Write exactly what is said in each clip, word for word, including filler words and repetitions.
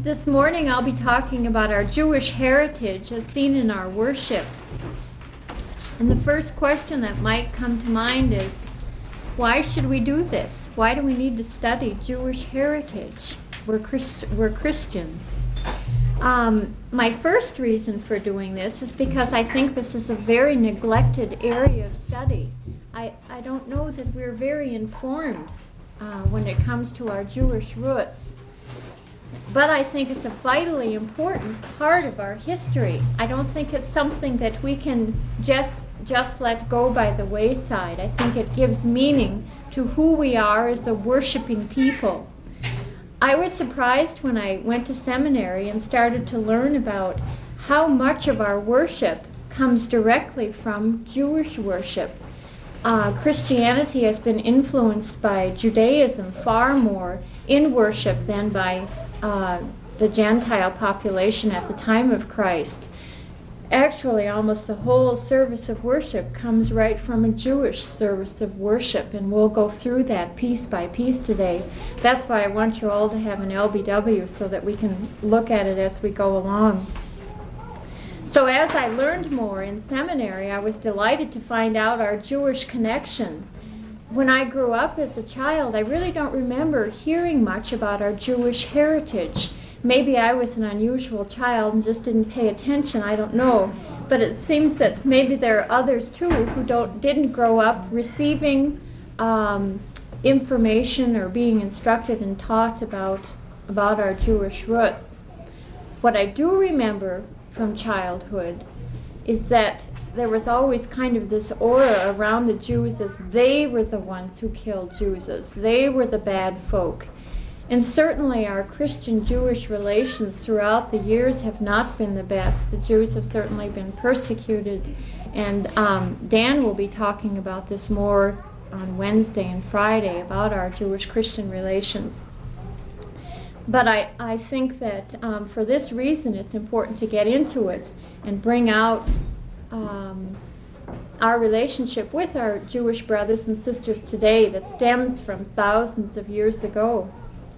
This morning I'll be talking about our Jewish heritage as seen in our worship. And the first question that might come to mind is, why should we do this? Why do we need to study Jewish heritage? We're, Christ- we're Christians. Um, my first reason for doing this is because I think this is a very neglected area of study. I, I don't know that we're very informed uh, when it comes to our Jewish roots. But I think it's a vitally important part of our history. I don't think it's something that we can just just let go by the wayside. I think it gives meaning to who we are as a worshiping people. I was surprised when I went to seminary and started to learn about how much of our worship comes directly from Jewish worship. Uh, Christianity has been influenced by Judaism far more in worship than by uh, the Gentile population at the time of Christ. Actually, almost the whole service of worship comes right from a Jewish service of worship, and we'll go through that piece by piece today. That's why I want you all to have an L B W so that we can look at it as we go along. So as I learned more in seminary, I was delighted to find out our Jewish connection. When I grew up as a child, I really don't remember hearing much about our Jewish heritage. Maybe I was an unusual child and just didn't pay attention, I don't know. But it seems that maybe there are others too who don't didn't grow up receiving um, information or being instructed and taught about, about our Jewish roots. What I do remember from childhood is that there was always kind of this aura around the Jews as they were the ones who killed Jews, as they were the bad folk. And certainly our Christian-Jewish relations throughout the years have not been the best. The Jews have certainly been persecuted, and um, Dan will be talking about this more on Wednesday and Friday about our Jewish-Christian relations. But I, I think that um, for this reason it's important to get into it and bring out um, our relationship with our Jewish brothers and sisters today that stems from thousands of years ago.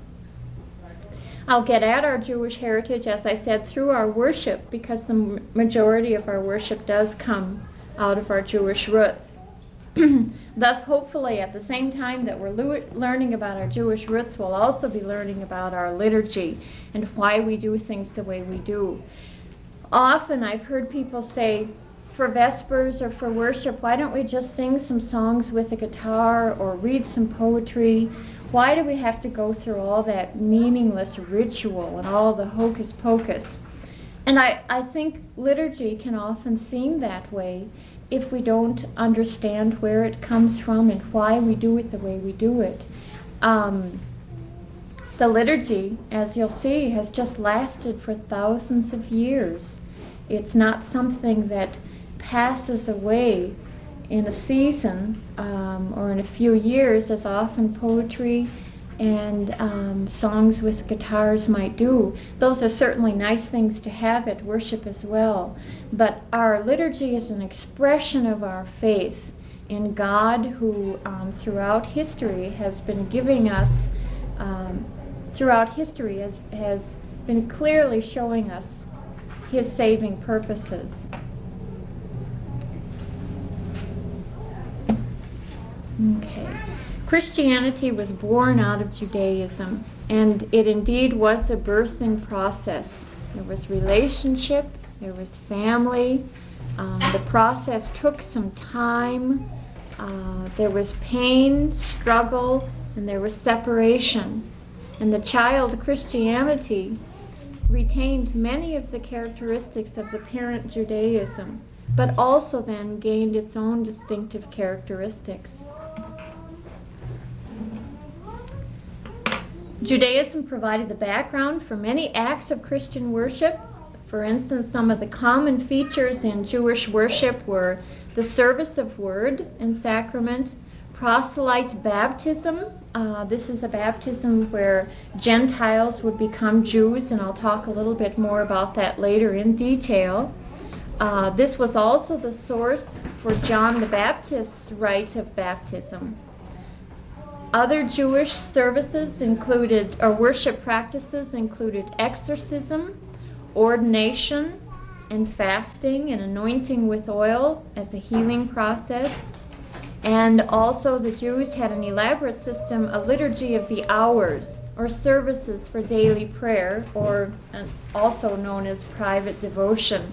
I'll get at our Jewish heritage, as I said, through our worship, because the m- majority of our worship does come out of our Jewish roots. Thus, hopefully, at the same time that we're lu- learning about our Jewish roots, we'll also be learning about our liturgy and why we do things the way we do. Often I've heard people say, for Vespers or for worship, why don't we just sing some songs with a guitar or read some poetry? Why do we have to go through all that meaningless ritual and all the hocus pocus? And I, I think liturgy can often seem that way if we don't understand where it comes from and why we do it the way we do it. Um, the liturgy, as you'll see, has just lasted for thousands of years. It's not something that passes away in a season um, or in a few years, as often poetry and um, songs with guitars might do. Those are certainly nice things to have at worship as well. But our liturgy is an expression of our faith in God, who um, throughout history has been giving us, um, throughout history has, has been clearly showing us his saving purposes. Okay. Christianity was born out of Judaism, and it indeed was a birthing process. There was relationship, there was family. Um, the process took some time. Uh, there was pain, struggle, and there was separation. And the child Christianity retained many of the characteristics of the parent Judaism, but also then gained its own distinctive characteristics. Judaism provided the background for many acts of Christian worship. For instance, some of the common features in Jewish worship were the service of word and sacrament, proselyte baptism. Uh, this is a baptism where Gentiles would become Jews, and I'll talk a little bit more about that later in detail. Uh, this was also the source for John the Baptist's rite of baptism. Other Jewish services included, or worship practices included exorcism, ordination, and fasting, and anointing with oil as a healing process. And also the Jews had an elaborate system, a liturgy of the hours, or services for daily prayer, or uh, also known as private devotion.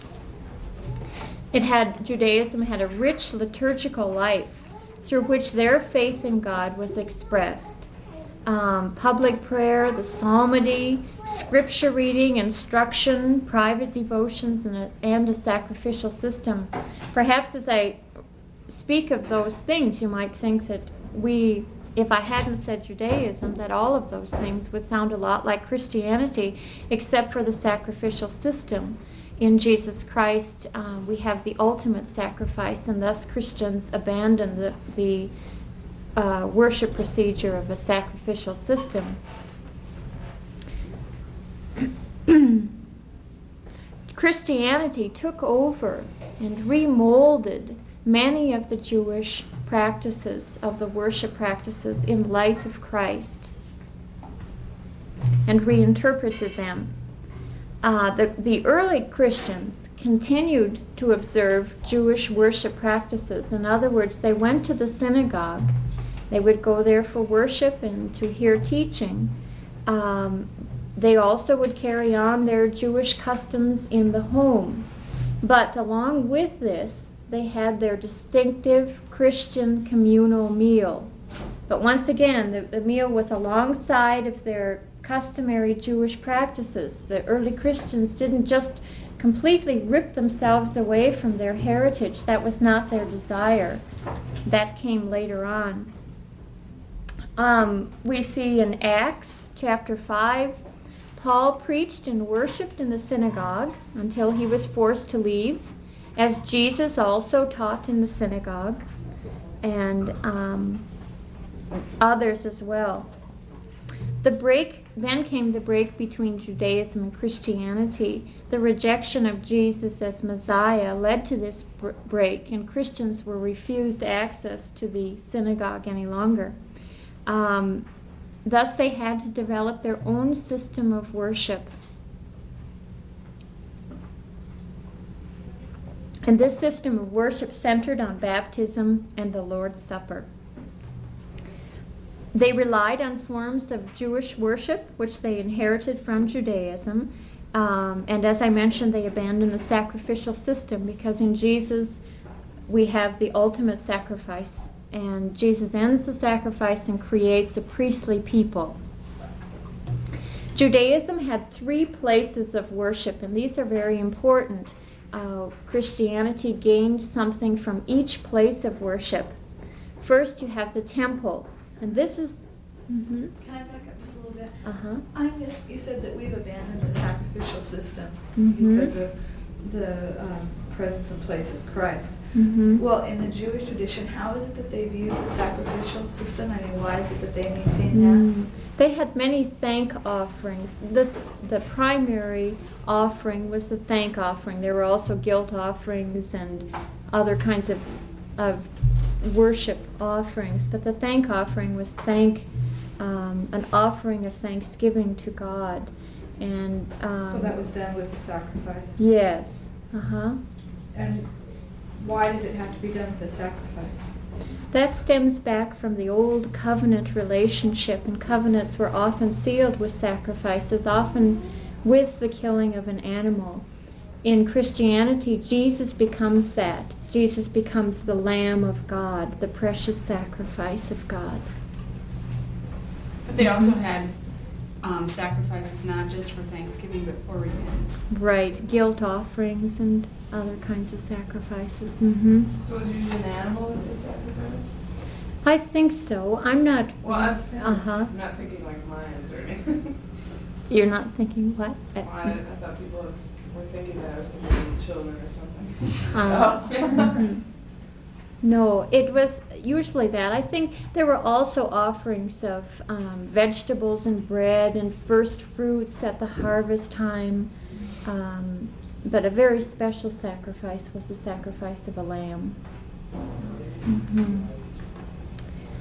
It had, Judaism had a rich liturgical life through which their faith in God was expressed. Um, public prayer, the psalmody, scripture reading, instruction, private devotions, and a, and a sacrificial system. Perhaps as I speak of those things, you might think that we, if I hadn't said Judaism, that all of those things would sound a lot like Christianity, except for the sacrificial system. In Jesus Christ, uh, we have the ultimate sacrifice, and thus Christians abandon the, the uh, worship procedure of a sacrificial system. Christianity took over and remolded many of the Jewish practices, of the worship practices, in light of Christ, and reinterpreted them. Uh, the, the early Christians continued to observe Jewish worship practices. In other words, they went to the synagogue. They would go there for worship and to hear teaching. Um, they also would carry on their Jewish customs in the home. But along with this, they had their distinctive Christian communal meal. But once again, the, the meal was alongside of their customary Jewish practices. The early Christians didn't just completely rip themselves away from their heritage. That was not their desire. That came later on. Um, we see in Acts chapter five, Paul preached and worshipped in the synagogue until he was forced to leave, as Jesus also taught in the synagogue, and um, others as well. The break, then came the break between Judaism and Christianity. The rejection of Jesus as Messiah led to this br- break, and Christians were refused access to the synagogue any longer. Um, thus, they had to develop their own system of worship. And this system of worship centered on baptism and the Lord's Supper. They relied on forms of Jewish worship, which they inherited from Judaism. Um, and as I mentioned, they abandoned the sacrificial system, because in Jesus we have the ultimate sacrifice. And Jesus ends the sacrifice and creates a priestly people. Judaism had three places of worship, and these are very important. Uh, Christianity gained something from each place of worship. First, you have the temple. And this is... Mm-hmm. Can I back up just a little bit? Uh-huh. I missed, you said that we've abandoned the sacrificial system Mm-hmm. because of the um, presence and place of Christ. Mm-hmm. Well, in the Jewish tradition, how is it that they view the sacrificial system? I mean, why is it that they maintain Mm. that? They had many thank offerings. This, the primary offering was the thank offering. There were also guilt offerings and other kinds of, of worship offerings, but the thank offering was thank, um, an offering of thanksgiving to God, and um, So that was done with the sacrifice? yes, uh huh. And why did it have to be done with a sacrifice? That stems back from the old covenant relationship, and covenants were often sealed with sacrifices, often with the killing of an animal. In Christianity, Jesus becomes that. Jesus becomes the Lamb of God, the precious sacrifice of God. But they also had um, sacrifices not just for Thanksgiving, but for repentance. Right, guilt offerings and other kinds of sacrifices. Mm-hmm. So was usually an animal that was sacrificed? I think so. I'm not... Well, I'm, Uh-huh. I'm not thinking like lions or anything. You're not thinking what? Well, I, I thought people was, were thinking that I was thinking children or something. Uh, Oh. mhm. No, it was usually that. I think there were also offerings of um, vegetables and bread and first fruits at the harvest time. Um, but a very special sacrifice was the sacrifice of a lamb. Mm-hmm.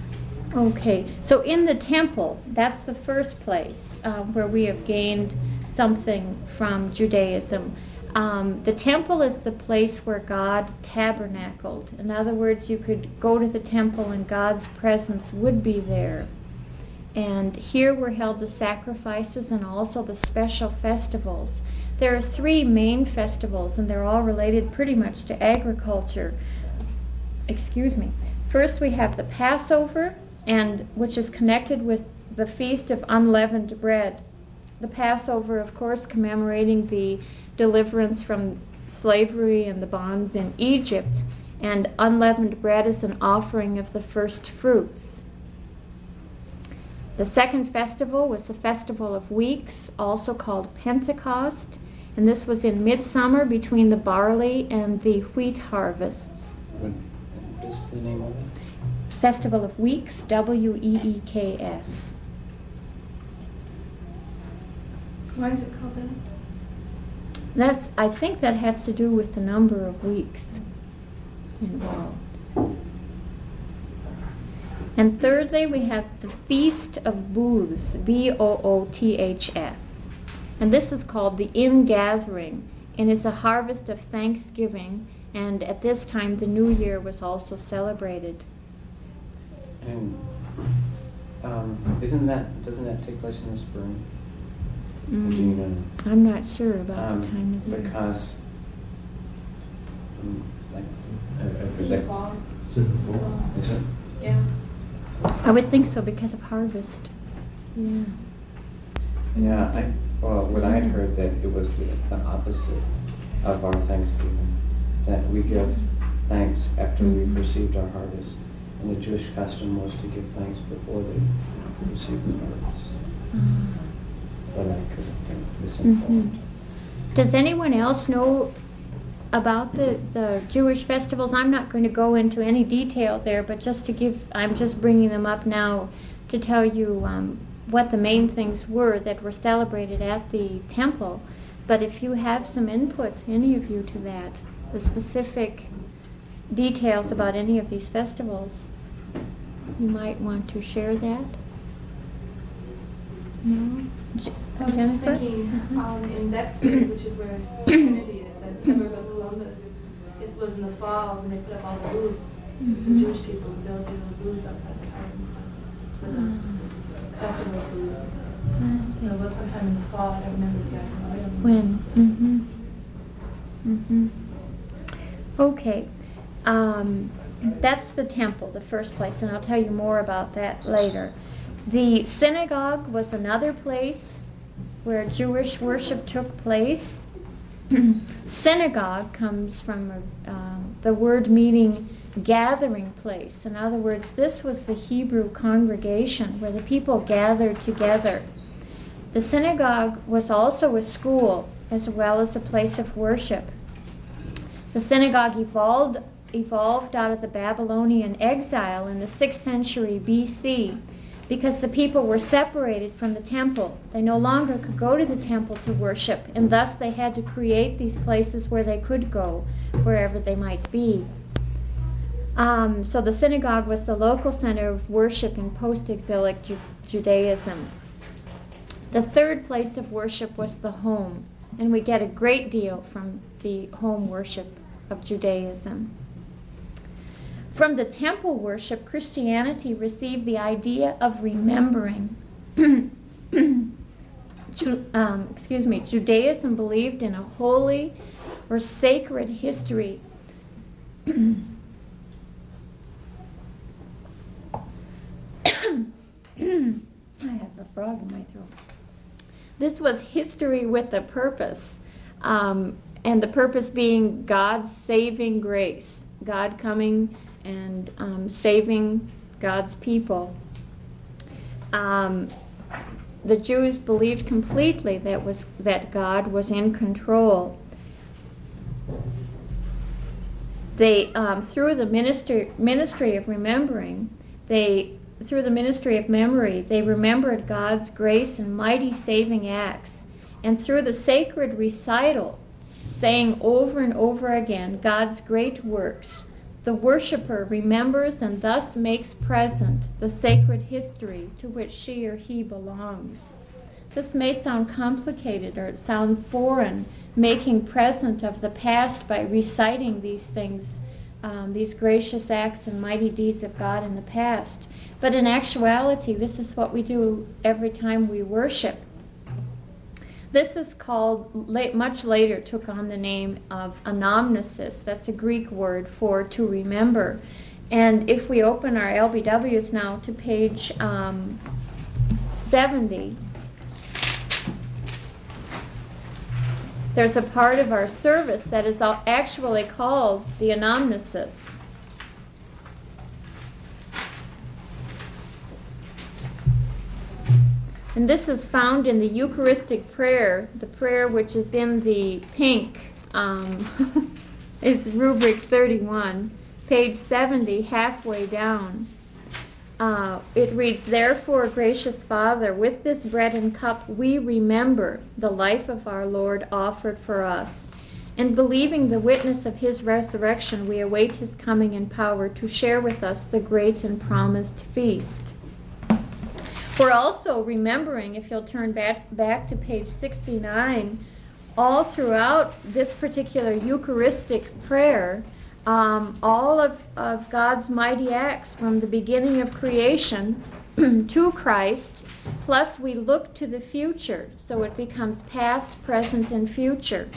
Okay, so in the temple, that's the first place uh, where we have gained something from Judaism. Um, the temple is the place where God tabernacled. In other words, you could go to the temple and God's presence would be there. And here were held the sacrifices and also the special festivals. There are three main festivals, and they're all related pretty much to agriculture. Excuse me. First we have the Passover, and which is connected with the Feast of Unleavened Bread. The Passover, of course, commemorating the deliverance from slavery and the bonds in Egypt, and unleavened bread is an offering of the first fruits. The second festival was the Festival of Weeks, also called Pentecost, and this was in midsummer between the barley and the wheat harvests. What is the name of it? Festival of Weeks, W E E K S. Why is it called that? That's, I think that has to do with the number of weeks involved. And thirdly, we have the Feast of Booths, B O O T H S. And this is called the Ingathering, and is a harvest of thanksgiving, and at this time the New Year was also celebrated. And um, isn't that, doesn't that take place in the spring? Mm. Do you know? I'm not sure about Um, the time of year. Because, um, like, uh, uh, It's is in the that- fall. is it? Yeah. I would think so because of harvest. Yeah. Yeah, I, well, when I had heard that it was the, the opposite of our Thanksgiving, that we give thanks after Mhm. we've received our harvest. And the Jewish custom was to give thanks before they received the harvest. Mm. But I could have been misinformed. Mhm. Does anyone else know about the, the Jewish festivals? I'm not going to go into any detail there, but just to give, I'm just bringing them up now to tell you um, what the main things were that were celebrated at the temple. But if you have some input, any of you, to that, the specific details about any of these festivals, you might want to share that. No? J- I was just Jennifer? thinking, Mhm. um, in Bexley, which is where Trinity is, that suburb of Columbus, it was in the fall when they put up all the booths. Mhm. The Jewish people would build little booths outside the house and stuff for the festival booths. I So it see. was sometime in the fall, I don't remember exactly when. When? Mm-hmm. Mm-hmm. Okay. Um, that's the temple, the first place, and I'll tell you more about that later. The synagogue was another place where Jewish worship took place. Synagogue comes from um, the word meaning gathering place. In other words, this was the Hebrew congregation where the people gathered together. The synagogue was also a school as well as a place of worship. The synagogue evolved, evolved out of the Babylonian exile in the sixth century B C because the people were separated from the temple. They no longer could go to the temple to worship, and thus they had to create these places where they could go, wherever they might be. Um, so the synagogue was the local center of worship in post-exilic Ju- Judaism. The third place of worship was the home, and we get a great deal from the home worship of Judaism. From the temple worship, Christianity received the idea of remembering. Ju- um, excuse me, Judaism believed in a holy or sacred history. I have a frog in my throat. This was history with a purpose, um, and the purpose being God's saving grace, God coming and um, saving God's people. Um, the Jews believed completely that was that God was in control. They, um, through the ministry ministry of remembering, they through the ministry of memory, they remembered God's grace and mighty saving acts, and through the sacred recital, saying over and over again God's great works, The worshiper remembers and thus makes present the sacred history to which she or he belongs. This may sound complicated or sound foreign, making present of the past by reciting these things, um, these gracious acts and mighty deeds of God in the past. But in actuality, this is what we do every time we worship. This is called, late, much later took on the name of anamnesis. That's a Greek word for to remember. And if we open our L B Ws now to page um, seventy, there's a part of our service that is actually called the anamnesis. And this is found in the Eucharistic prayer, the prayer which is in the pink. Um, it's rubric thirty-one, page seventy, halfway down. Uh, it reads, "Therefore, gracious Father, with this bread and cup we remember the life of our Lord offered for us. And believing the witness of his resurrection, we await his coming in power to share with us the great and promised feast." We're also remembering, if you'll turn back, back to page sixty-nine, all throughout this particular Eucharistic prayer, um, all of, of God's mighty acts from the beginning of creation to Christ, plus we look to the future, so it becomes past, present, and future.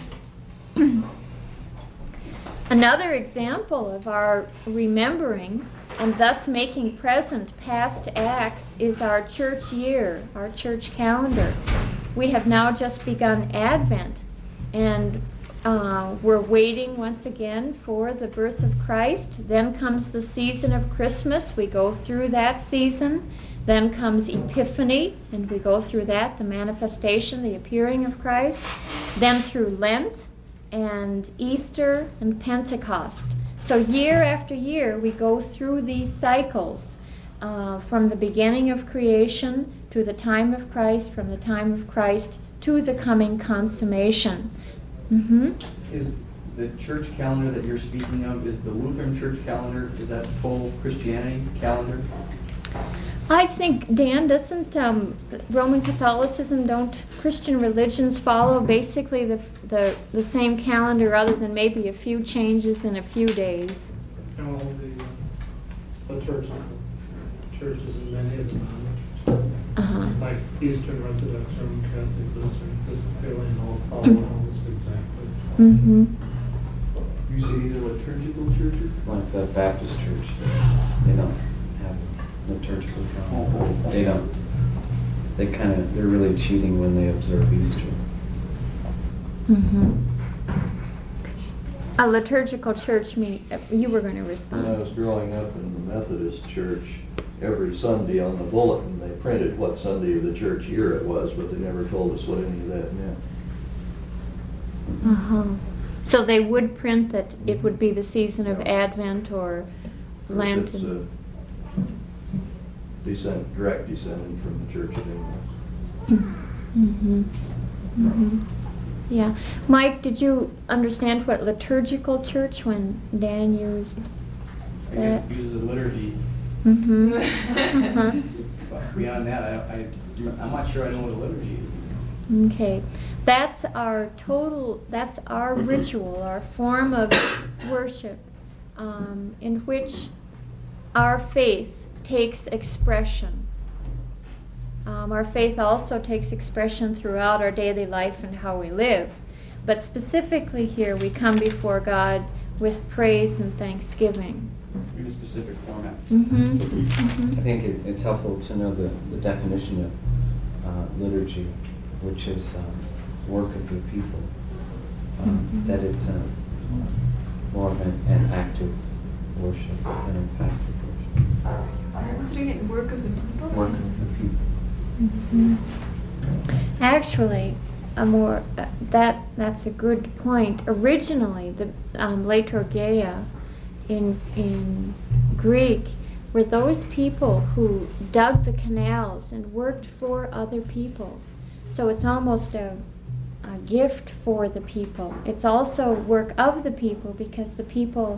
Another example of our remembering and thus making present past acts is our church year, our church calendar. We have now just begun Advent, and uh, we're waiting once again for the birth of Christ. Then comes the season of Christmas. We go through that season. Then comes Epiphany, and we go through that, the manifestation, the appearing of Christ. Then through Lent and Easter and Pentecost. So year after year, we go through these cycles uh, from the beginning of creation to the time of Christ, from the time of Christ to the coming consummation. Mm-hmm. Is the church calendar that you're speaking of, is the Lutheran church calendar, is that full Christianity calendar? I think, Dan, doesn't um, Roman Catholicism, don't Christian religions follow basically the, the the same calendar other than maybe a few changes in a few days? No, the, the churches, churches in many of them, Uh-huh. like Eastern Orthodox, Roman Catholic, Lutheran, Episcopalian, all follow almost exactly. Mm-hmm. You say these are liturgical churches? Like the Baptist church, they don't have liturgical calendar. They don't. They kind of. They're really cheating when they observe Easter. Mm-hmm. A liturgical church mean you were going to respond. When I was growing up in the Methodist church, every Sunday on the bulletin they printed what Sunday of the church year it was, but they never told us what any of that meant. Uh-huh. So they would print that it would be the season of Advent or Lent. It's uh, descent, direct descendant from the Church of England. Mm-hmm. Mm-hmm. Yeah. Mike, did you understand what liturgical church when Dan used I that? guess use the liturgy, Mm-hmm. uh-huh. but beyond that, I, I, I'm not sure I know what a liturgy is. Okay. That's our total, that's our ritual, our form of worship, um, in which our faith takes expression. Um, our faith also takes expression throughout our daily life and how we live. But specifically here, we come before God with praise and thanksgiving. In a specific format. Mm-hmm. I Mm-hmm. think it, it's helpful to know the, the definition of uh, liturgy, which is um, work of the people. Um, Mhm. That it's uh, more of an, an active worship than a passive worship. What was it again? Work of the people? Work of the people. Mhm. Actually, a more uh, that that's a good point. Originally, the um, liturgia in in Greek were those people who dug the canals and worked for other people. So it's almost a, a gift for the people. It's also work of the people because the people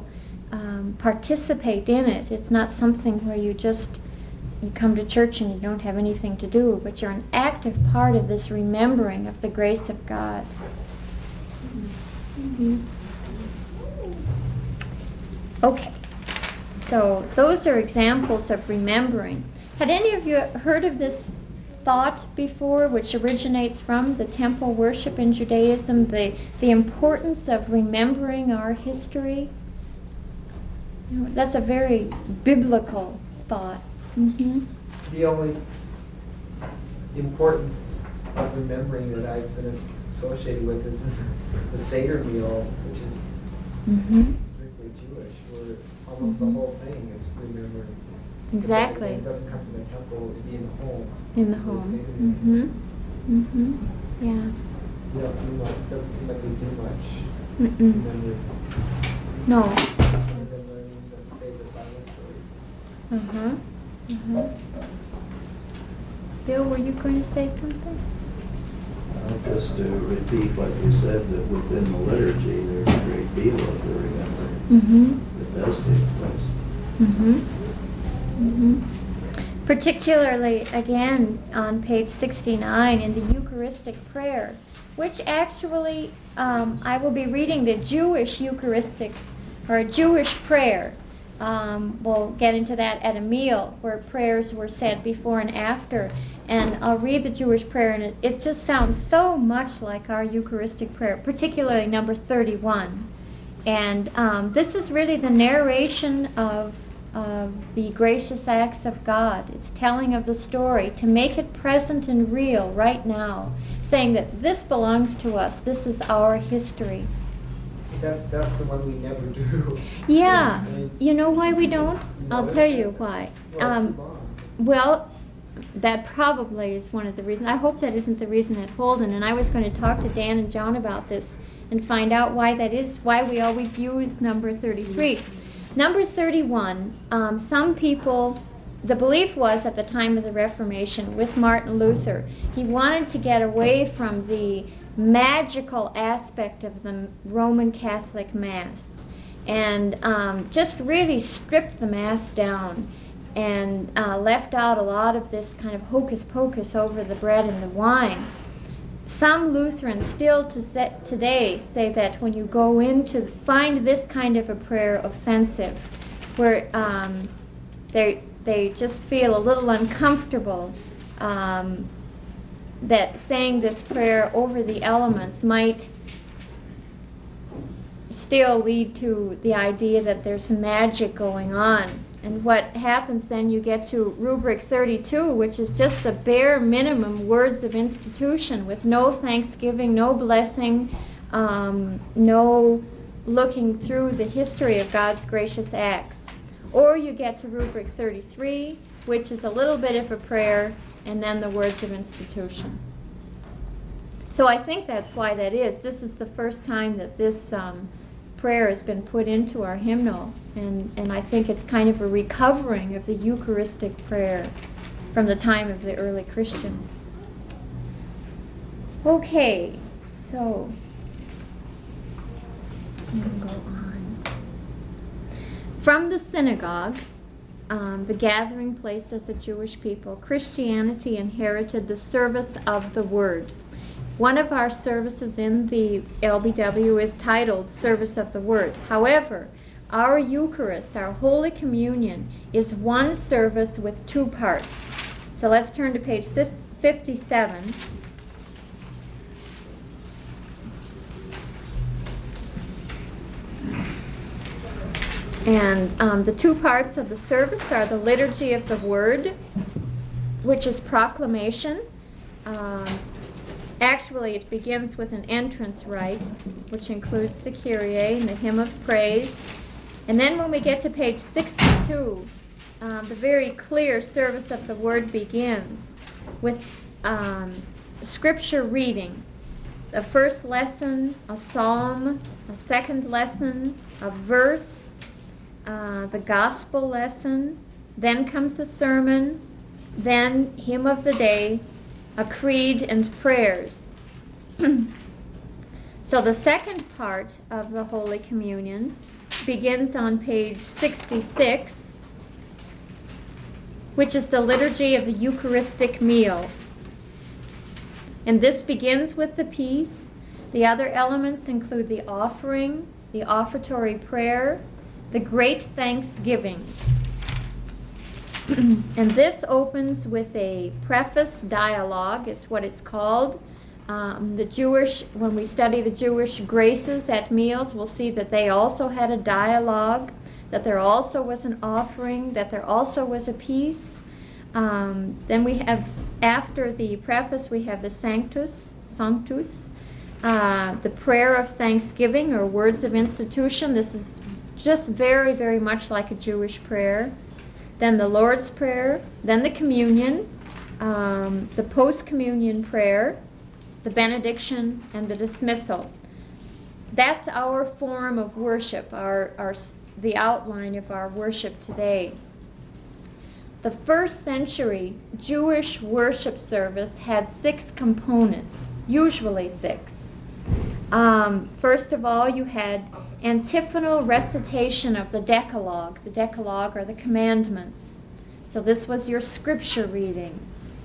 um, participate in it. It's not something where you just you come to church and you don't have anything to do, but you're an active part of this remembering of the grace of God. Mm-hmm. Okay, so those are examples of remembering. Had any of you heard of this thought before, which originates from the temple worship in Judaism, the, the importance of remembering our history? You know, that's a very biblical thought. Mm-hmm. The only importance of remembering that I've been as- associated with is the Seder meal, which is Mm-hmm. strictly Jewish, where almost Mhm. the whole thing is remembering. Exactly. It doesn't come from the temple, it'd be in the home. In the The home. Seder meal. Mm-hmm. Mm-hmm. Yeah. You don't do much, it doesn't seem like they do much. Mm-mm. Remembering. No. Other than learning the favorite Bible stories. Uh-huh. Uh-huh. Bill, were you going to say something? Uh, Just to repeat what you said, that within the liturgy, there's a great deal of the remembering Mm-hmm. that does take place. Mm-hmm. Mm-hmm. Particularly, again, on page sixty-nine in the Eucharistic prayer, which actually, um, I will be reading the Jewish Eucharistic, or Jewish prayer. Um, we'll get into that at a meal, where prayers were said before and after. And I'll read the Jewish prayer, and it, it just sounds so much like our Eucharistic prayer, particularly number thirty-one. And um, this is really the narration of, of the gracious acts of God. It's telling of the story to make it present and real right now, saying that this belongs to us, this is our history. That, that's the one we never do. Yeah, I mean, you know why we don't? you I'll know, tell it's- you why. Well, it's Um, too long. Well, that probably is one of the reasons. I hope that isn't the reason at Holden. And I was going to talk to Dan and Joan about this and find out why that is, why we always use number thirty-three. Number thirty-one, um, some people, the belief was at the time of the Reformation with Martin Luther, he wanted to get away from the magical aspect of the Roman Catholic Mass and um, just really stripped the Mass down and uh, left out a lot of this kind of hocus pocus over the bread and the wine. Some Lutherans still to set today say that when you go into, find this kind of a prayer offensive, where um, they, they just feel a little uncomfortable um, that saying this prayer over the elements might still lead to the idea that there's magic going on. And what happens then, you get to rubric thirty-two, which is just the bare minimum words of institution with no thanksgiving, no blessing, um, no looking through the history of God's gracious acts. Or you get to rubric thirty-three, which is a little bit of a prayer, and then the words of institution. So I think that's why that is. This is the first time that this um, prayer has been put into our hymnal, and, and I think it's kind of a recovering of the Eucharistic prayer from the time of the early Christians. Okay, so we'll go on. From the synagogue, um, the gathering place of the Jewish people, Christianity inherited the service of the Word. One of our services in the L B W is titled Service of the Word. However, our Eucharist, our Holy Communion, is one service with two parts. So let's turn to page fifty-seven. And um, the two parts of the service are the Liturgy of the Word, which is proclamation. Um, Actually, it begins with an entrance rite, which includes the Kyrie and the hymn of praise. And then when we get to page sixty-two, um, the very clear service of the Word begins with um, scripture reading. A first lesson, a psalm, a second lesson, a verse, uh, the gospel lesson, then comes a sermon, then hymn of the day, a creed, and prayers. So the second part of the Holy Communion begins on page sixty-six, which is the liturgy of the Eucharistic meal. And this begins with the peace. The other elements include the offering, the offertory prayer, the great thanksgiving. And this opens with a preface dialogue, is what it's called. Um, the Jewish, when we study the Jewish graces at meals, we'll see that they also had a dialogue, that there also was an offering, that there also was a peace. Um, then we have, after the preface, we have the Sanctus, Sanctus, uh, the prayer of thanksgiving or words of institution. This is just very, very much like a Jewish prayer. Then the Lord's Prayer, then the communion, um, the post-communion prayer, the benediction, and the dismissal. That's our form of worship, our, our, the outline of our worship today. The first century Jewish worship service had six components, usually six. Um, first of all, you had antiphonal recitation of the Decalogue. The Decalogue are the commandments. So this was your scripture reading.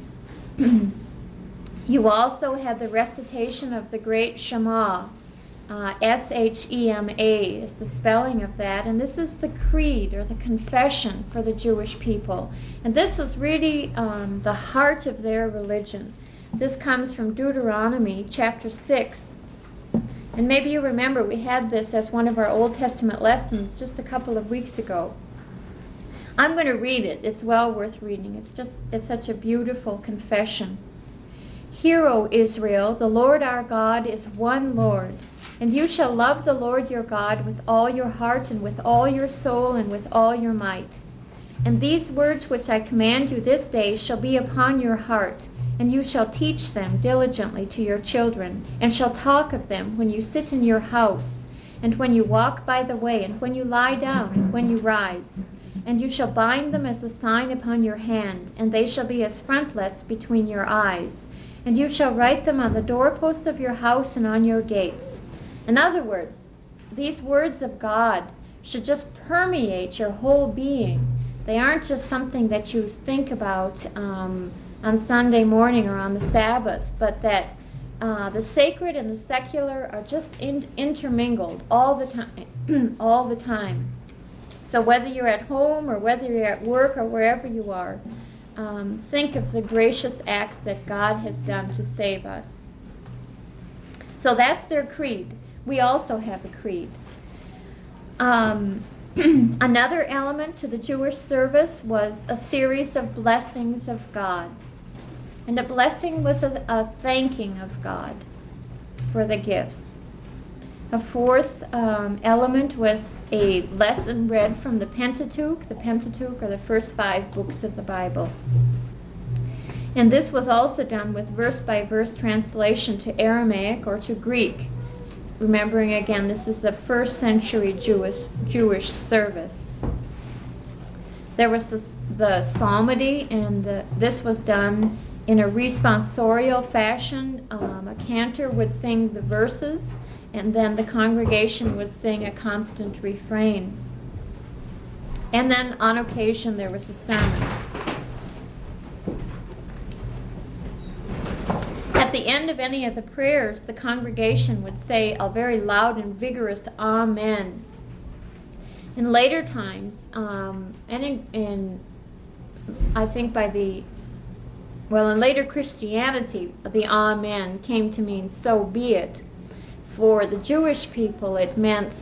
You also had the recitation of the great Shema. Uh, S H E M A is the spelling of that. And this is the creed or the confession for the Jewish people. And this was really um, the heart of their religion. This comes from Deuteronomy chapter six. And maybe you remember we had this as one of our Old Testament lessons just a couple of weeks ago. I'm going to read it. It's well worth reading. It's just, it's such a beautiful confession. Hear, O Israel, the Lord our God is one Lord, and you shall love the Lord your God with all your heart and with all your soul and with all your might. And these words which I command you this day shall be upon your heart, and you shall teach them diligently to your children, and shall talk of them when you sit in your house, and when you walk by the way, and when you lie down, and when you rise. And you shall bind them as a sign upon your hand, and they shall be as frontlets between your eyes. And you shall write them on the doorposts of your house and on your gates. In other words, these words of God should just permeate your whole being. They aren't just something that you think about um, on Sunday morning or on the Sabbath, but that uh, the sacred and the secular are just in- intermingled all the time, all the time. So whether you're at home or whether you're at work or wherever you are, um, think of the gracious acts that God has done to save us. So that's their creed. We also have a creed. Um, another element to the Jewish service was a series of blessings of God. And a blessing was a, a thanking of God for the gifts. A fourth um, element was a lesson read from the Pentateuch. The Pentateuch are the first five books of the Bible. And this was also done with verse-by-verse translation to Aramaic or to Greek. Remembering again, this is the first century Jewish, Jewish service. There was this, the psalmody, and the, this was done in a responsorial fashion. Um, a cantor would sing the verses, and then the congregation would sing a constant refrain. And then on occasion there was a sermon. At the end of any of the prayers, the congregation would say a very loud and vigorous Amen. In later times, um, and in, in, I think by the, well, in later Christianity, the Amen came to mean so be it. For the Jewish people, it meant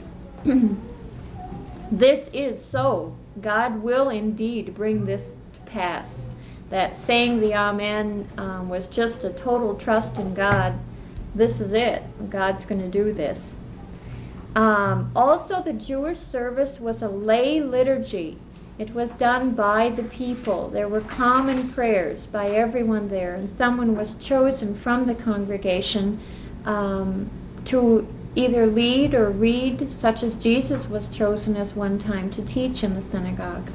this is so. God will indeed bring this to pass. That saying the Amen um, was just a total trust in God. This is it. God's going to do this. Um, also, the Jewish service was a lay liturgy. It was done by the people. There were common prayers by everyone there, and someone was chosen from the congregation um, to either lead or read, such as Jesus was chosen as one time to teach in the synagogue.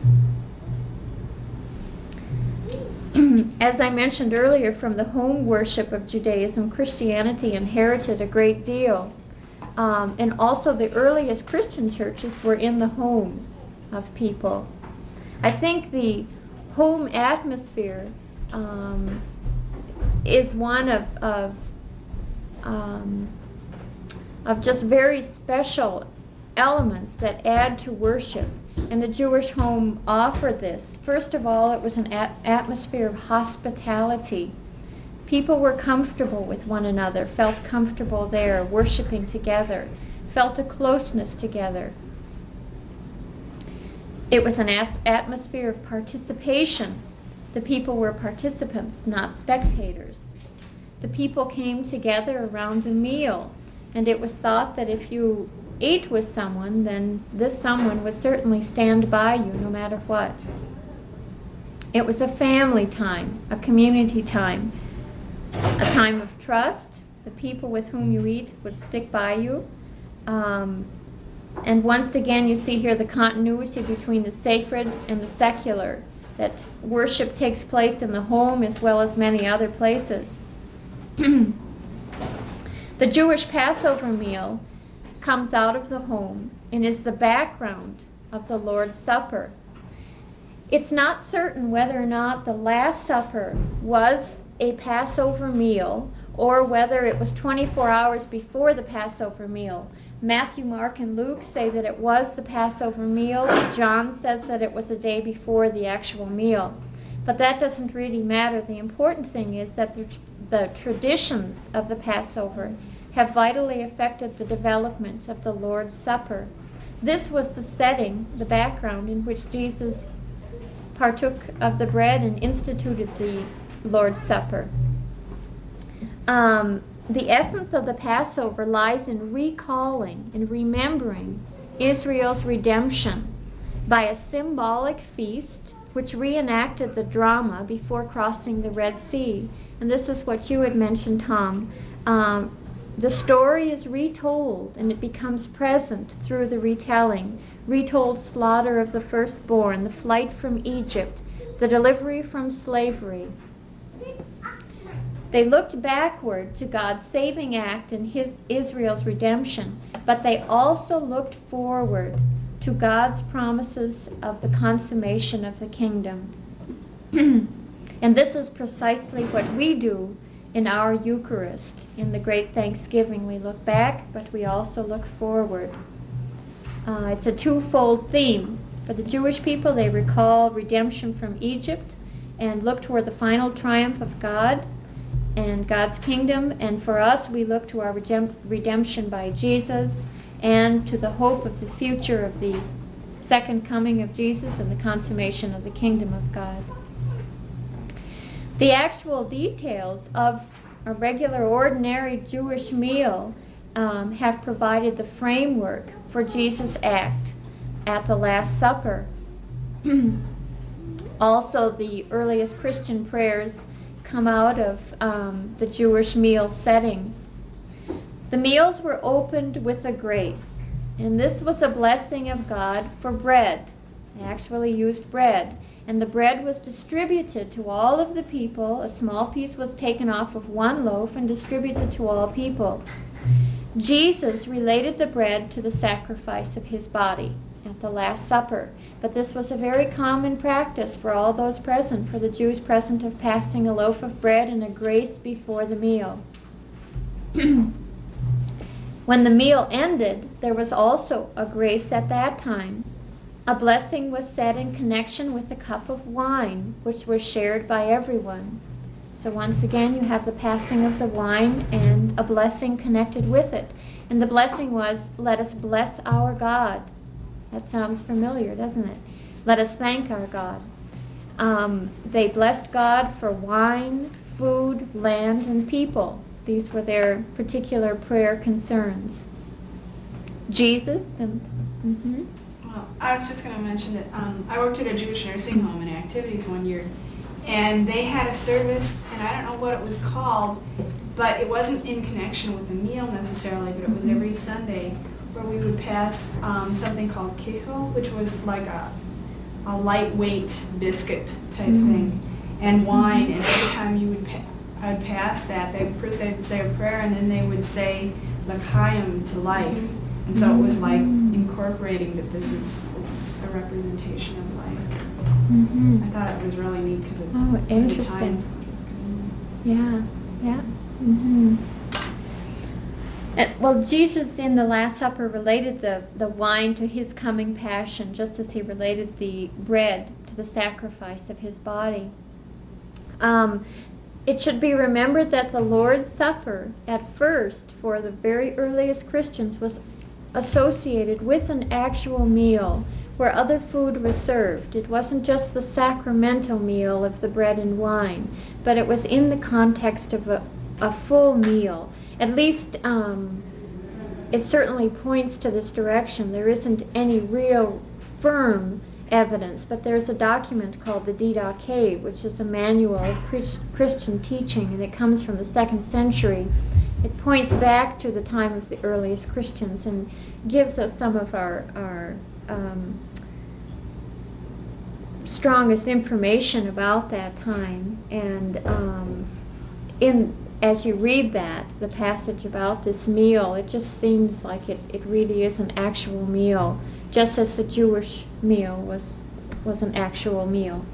As I mentioned earlier, from the home worship of Judaism, Christianity inherited a great deal. Um, and also the earliest Christian churches were in the homes of people. I think the home atmosphere um, is one of, of, um, of just very special elements that add to worship. And the Jewish home offered this. First of all, it was an at- atmosphere of hospitality. People were comfortable with one another, felt comfortable there, worshiping together, felt a closeness together. It was an as- atmosphere of participation. The people were participants, not spectators. The people came together around a meal, and it was thought that if you ate with someone, then this someone would certainly stand by you no matter what. It was a family time, a community time, a time of trust. The people with whom you eat would stick by you. Um, and once again, you see here the continuity between the sacred and the secular, that worship takes place in the home as well as many other places. The Jewish Passover meal comes out of the home and is the background of the Lord's Supper. It's not certain whether or not the Last Supper was a Passover meal or whether it was twenty-four hours before the Passover meal. Matthew, Mark, and Luke say that it was the Passover meal. John says that it was the day before the actual meal. But that doesn't really matter. The important thing is that the, the traditions of the Passover have vitally affected the development of the Lord's Supper. This was the setting, the background in which Jesus partook of the bread and instituted the Lord's Supper. Um, the essence of the Passover lies in recalling and remembering Israel's redemption by a symbolic feast which reenacted the drama before crossing the Red Sea. And this is what you had mentioned, Tom. Um, the story is retold, and it becomes present through the retelling. Retold slaughter of the firstborn, the flight from Egypt, the delivery from slavery. They looked backward to God's saving act and his Israel's redemption, but they also looked forward to God's promises of the consummation of the kingdom. And this is precisely what we do in our Eucharist. In the Great Thanksgiving, we look back, but we also look forward. Uh, it's a twofold theme. For the Jewish people, they recall redemption from Egypt and look toward the final triumph of God and God's kingdom. And for us, we look to our redem- redemption by Jesus and to the hope of the future of the second coming of Jesus and the consummation of the kingdom of God. The actual details of a regular, ordinary Jewish meal um, have provided the framework for Jesus' act at the Last Supper. Also, the earliest Christian prayers come out of um, the Jewish meal setting. The meals were opened with a grace, and this was a blessing of God for bread. They actually used bread, and the bread was distributed to all of the people. A small piece was taken off of one loaf and distributed to all people. Jesus related the bread to the sacrifice of his body at the Last Supper. But this was a very common practice for all those present, for the Jews present, of passing a loaf of bread and a grace before the meal. When the meal ended, there was also a grace at that time. A blessing was said in connection with a cup of wine, which was shared by everyone. So once again, you have the passing of the wine and a blessing connected with it. And the blessing was, let us bless our God. That sounds familiar, doesn't it? Let us thank our God. Um, they blessed God for wine, food, land, and people. These were their particular prayer concerns. Jesus and... Mm-hmm. Well, I was just going to mention that um, I worked at a Jewish nursing home in activities one year, and they had a service, and I don't know what it was called, but it wasn't in connection with the meal necessarily, but it was every Sunday, where we would pass um, something called kichel, which was like a, a lightweight biscuit type mm-hmm. thing, and wine, and every time you would, pa- I would pass that, they first they would say a prayer, and then they would say L'chaim, to life. And so it was like incorporating that this is this is a representation of life. Mm-hmm. I thought it was really neat because it Oh, seemed to interesting. tie in so much with communion. Yeah, yeah. Mm-hmm. And, well, Jesus in the Last Supper related the, the wine to his coming passion, just as he related the bread to the sacrifice of his body. Um, it should be remembered that the Lord's Supper, at first, for the very earliest Christians, was associated with an actual meal where other food was served. It wasn't just the sacramental meal of the bread and wine, but it was in the context of a, a full meal. At least um, it certainly points to this direction. There isn't any real firm evidence, but there's a document called the Didache, which is a manual of Chris- Christian teaching, and it comes from the second century. It points back to the time of the earliest Christians and gives us some of our, our um, strongest information about that time. And um, in as you read that, the passage about this meal, it just seems like it, it really is an actual meal, just as the Jewish meal was was an actual meal.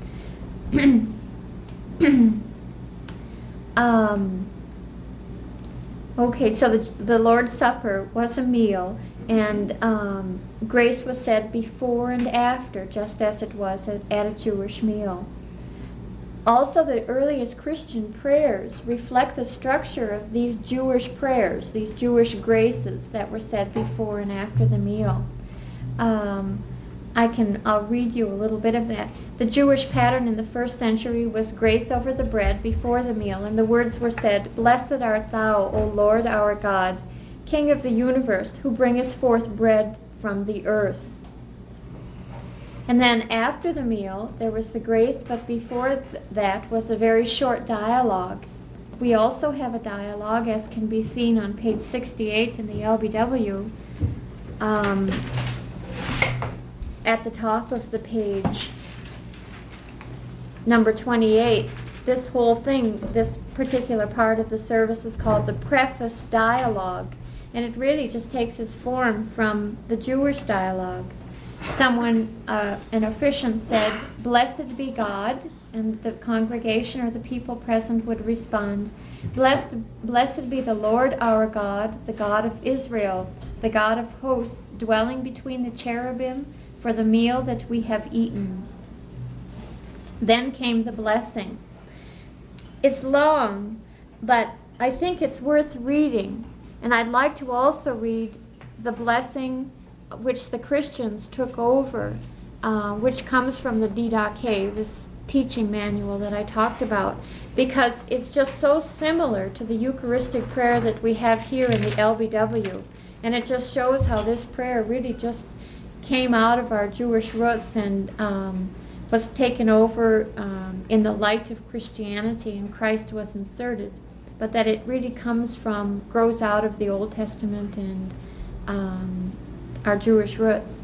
um, okay, so the, the Lord's Supper was a meal, and um, grace was said before and after, just as it was at, at a Jewish meal. Also, the earliest Christian prayers reflect the structure of these Jewish prayers, these Jewish graces that were said before and after the meal. Um, I can, I'll read you a little bit of that. The Jewish pattern in the first century was grace over the bread before the meal, and the words were said, "Blessed art thou, O Lord our God, King of the universe, who bringest forth bread from the earth." And then after the meal, there was the grace, but before th- that was a very short dialogue. We also have a dialogue, as can be seen on page sixty-eight in the L B W. Um, at the top of the page, number twenty-eight, this whole thing, this particular part of the service is called the Preface Dialogue, and it really just takes its form from the Jewish dialogue. Someone, uh, an officiant said, "Blessed be God," and the congregation or the people present would respond, Blessed, blessed be the Lord our God, the God of Israel, the God of hosts, dwelling between the cherubim, for the meal that we have eaten." Then came the blessing. It's long, but I think it's worth reading, and I'd like to also read the blessing which the Christians took over, uh, which comes from the Didache, this teaching manual that I talked about, because it's just so similar to the Eucharistic prayer that we have here in the L B W, and it just shows how this prayer really just came out of our Jewish roots and um, was taken over um, in the light of Christianity, and Christ was inserted, but that it really comes from, grows out of the Old Testament and um, our Jewish roots.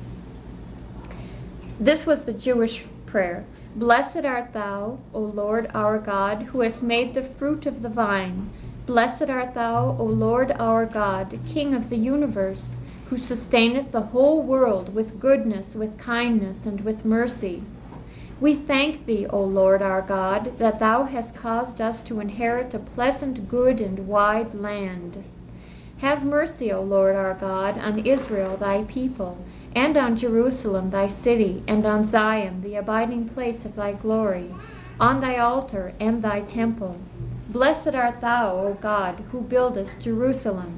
This was the Jewish prayer. "Blessed art thou, O Lord our God, who hast made the fruit of the vine. Blessed art thou, O Lord our God, King of the universe, who sustaineth the whole world with goodness, with kindness, and with mercy. We thank thee, O Lord our God, that thou hast caused us to inherit a pleasant, good, and wide land. Have mercy, O Lord our God, on Israel thy people, and on Jerusalem thy city, and on Zion the abiding place of thy glory, on thy altar and thy temple. Blessed art thou, O God, who buildest Jerusalem."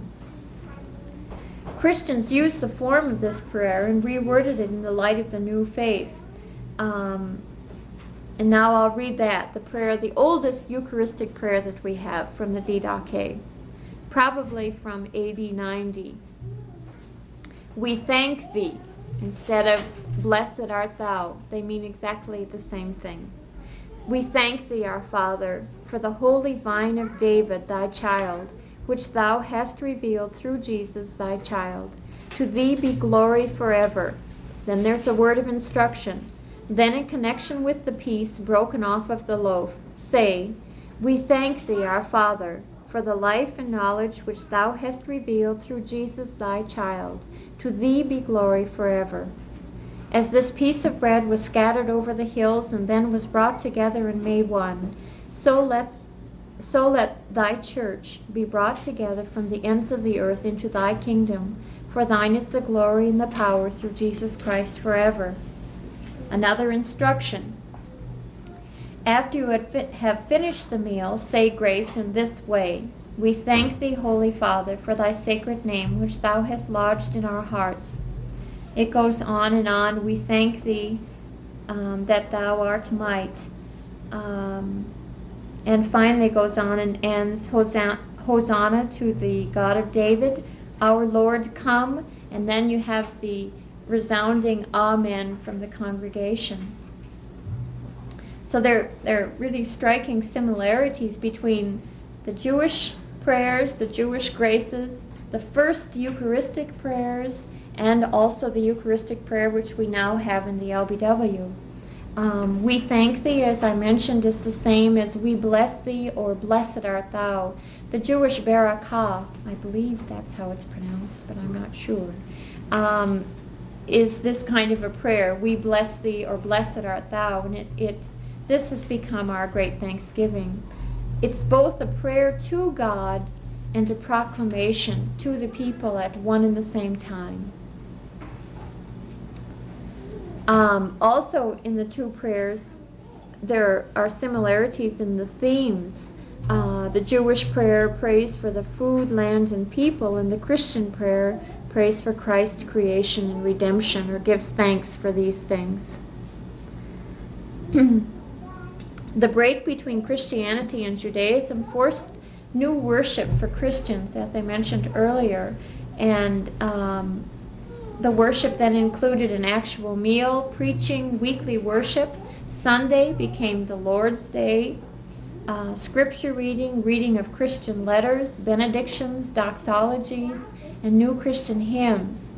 Christians used the form of this prayer and reworded it in the light of the new faith. Um, and now I'll read that, the prayer, the oldest Eucharistic prayer that we have from the Didache, probably from A D ninety. "We thank thee," instead of "blessed art thou." They mean exactly the same thing. "We thank thee, our Father, for the holy vine of David, thy child, which thou hast revealed through Jesus, thy child. To thee be glory forever." Then there's a word of instruction. Then, in connection with the piece broken off of the loaf, say, We thank thee, our Father, for the life and knowledge which thou hast revealed through Jesus thy child. To thee be glory forever. As this piece of bread was scattered over the hills and then was brought together and made one, so let so let thy church be brought together from the ends of the earth into thy kingdom, for thine is the glory and the power through Jesus Christ forever. Another instruction. After you had fi- have finished the meal, say grace in this way. We thank thee, Holy Father, for thy sacred name, which thou hast lodged in our hearts. It goes on and on. We thank thee um, that thou art might. Um, and finally goes on and ends, Hosanna, Hosanna to the God of David, our Lord come. And then you have the resounding amen from the congregation. So there, there are really striking similarities between the Jewish prayers, the Jewish graces, the first Eucharistic prayers, and also the Eucharistic prayer which we now have in the L B W. Um, we thank thee, as I mentioned, is the same as we bless thee or blessed art thou. The Jewish barakah, I believe that's how it's pronounced, but I'm not sure, um, is this kind of a prayer. We bless thee or blessed art thou, and it, it this has become our great thanksgiving. It's both a prayer to God and a proclamation to the people at one and the same time. Um, also in the two prayers, there are similarities in the themes. Uh, the Jewish prayer prays for the food, land, and people, and the Christian prayer prays for Christ's creation and redemption, or gives thanks for these things. The break between Christianity and Judaism forced new worship for Christians, as I mentioned earlier, and um, the worship then included an actual meal, preaching, weekly worship. Sunday became the Lord's Day, uh, scripture reading, reading of Christian letters, benedictions, doxologies, and new Christian hymns.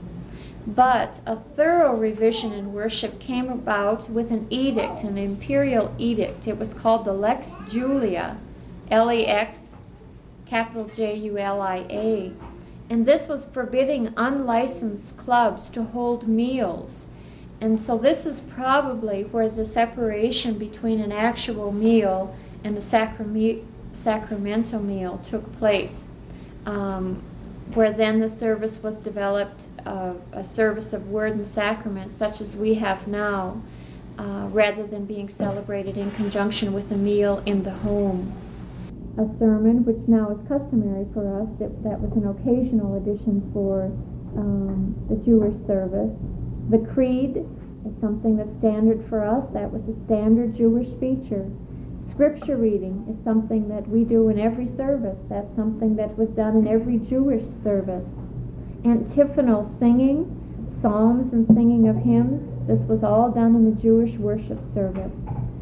But a thorough revision in worship came about with an edict, an imperial edict. It was called the Lex Julia, L E X, capital J U L I A. And this was forbidding unlicensed clubs to hold meals. And so this is probably where the separation between an actual meal and a sacrament, sacramental meal took place, um, where then the service was developed, uh, a service of word and sacrament such as we have now, uh, rather than being celebrated in conjunction with a meal in the home. A sermon, which now is customary for us, that, that was an occasional addition for um, the Jewish service. The creed is something that's standard for us. That was a standard Jewish feature. Scripture reading is something that we do in every service. That's something that was done in every Jewish service. Antiphonal singing, psalms and singing of hymns, this was all done in the Jewish worship service.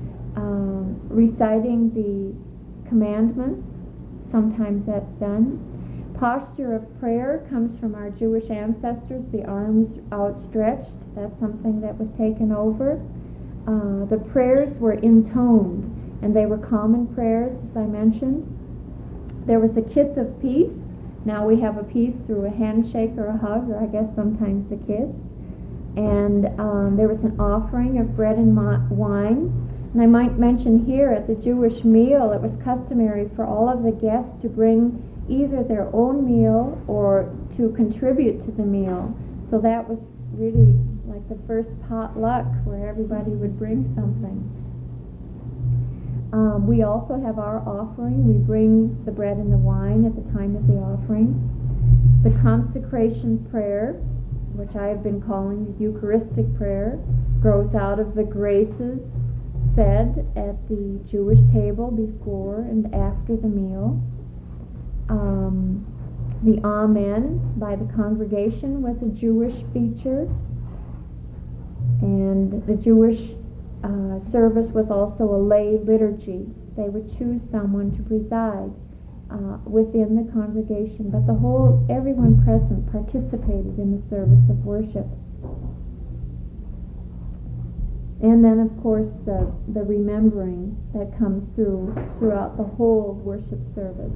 Um, reciting the commandments, sometimes that's done. Posture of prayer comes from our Jewish ancestors, the arms outstretched. That's something that was taken over. Uh, the prayers were intoned, and they were common prayers, as I mentioned. There was a kiss of peace. Now we have a peace through a handshake or a hug, or I guess sometimes a kiss. And um, there was an offering of bread and mo- wine. And I might mention here, at the Jewish meal, it was customary for all of the guests to bring either their own meal or to contribute to the meal. So that was really like the first potluck, where everybody would bring something. Um, we also have our offering. We bring the bread and the wine at the time of the offering. The consecration prayer, which I have been calling the Eucharistic prayer, grows out of the graces said at the Jewish table before and after the meal. Um, the Amen by the congregation was a Jewish feature, and the Jewish uh, service was also a lay liturgy. They would choose someone to preside uh, within the congregation, but the whole, everyone present participated in the service of worship. And then, of course, the, the remembering that comes through throughout the whole worship service.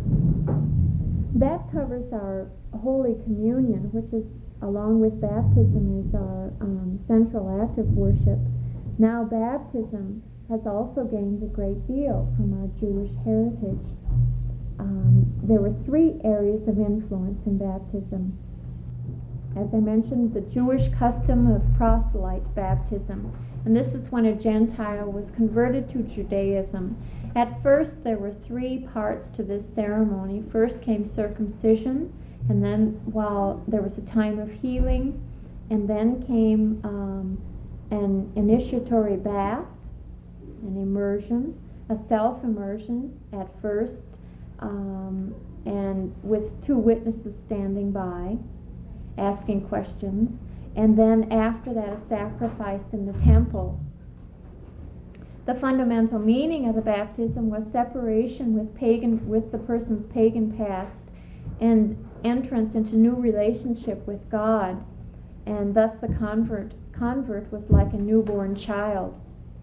That covers our Holy Communion, which is, along with baptism, is our um, central act of worship. Now, baptism has also gained a great deal from our Jewish heritage. Um, there were three areas of influence in baptism. As I mentioned, the Jewish custom of proselyte baptism. And this is when a Gentile was converted to Judaism. At first, there were three parts to this ceremony. First came circumcision, and then while there was a time of healing, and then came um, an initiatory bath, an immersion, a self-immersion at first, um, and with two witnesses standing by, asking questions. And then after that, a sacrifice in the temple. The fundamental meaning of the baptism was separation with pagan, with the person's pagan past, and entrance into new relationship with God. And thus the convert convert was like a newborn child.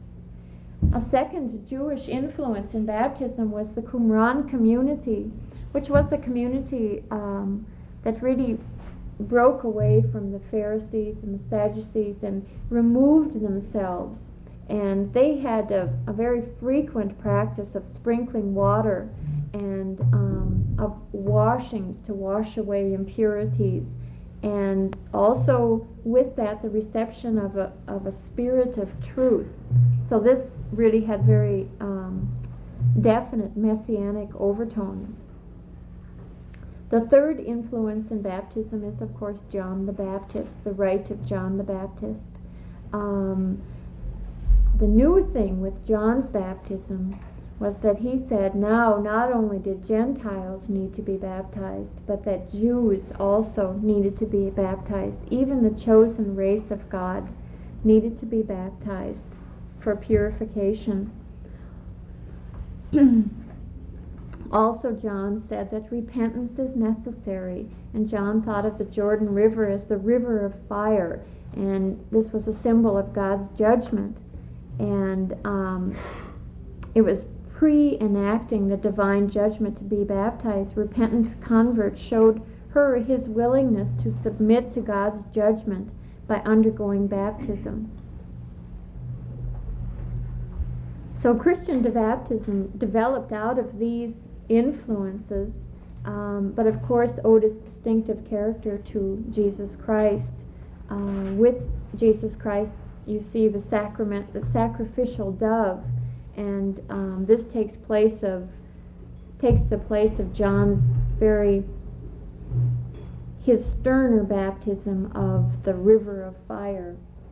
A second Jewish influence in baptism was the Qumran community, which was a community um, that really broke away from the Pharisees and the Sadducees and removed themselves. And they had a, a very frequent practice of sprinkling water and um, of washings to wash away impurities. And also with that, the reception of a, of a spirit of truth. So this really had very um, definite messianic overtones. The third influence in baptism is, of course, John the Baptist, the rite of John the Baptist. Um, the new thing with John's baptism was that he said now not only did Gentiles need to be baptized, but that Jews also needed to be baptized. Even the chosen race of God needed to be baptized for purification. Also, John said that repentance is necessary, and John thought of the Jordan River as the river of fire, and this was a symbol of God's judgment. And um, it was pre-enacting the divine judgment to be baptized. Repentant convert showed her his willingness to submit to God's judgment by undergoing baptism. So Christian baptism developed out of these influences, um, but of course owed its distinctive character to Jesus Christ. Uh, with Jesus Christ, you see the sacrament, the sacrificial dove, and um, this takes place of takes the place of John's very his sterner baptism of the river of fire.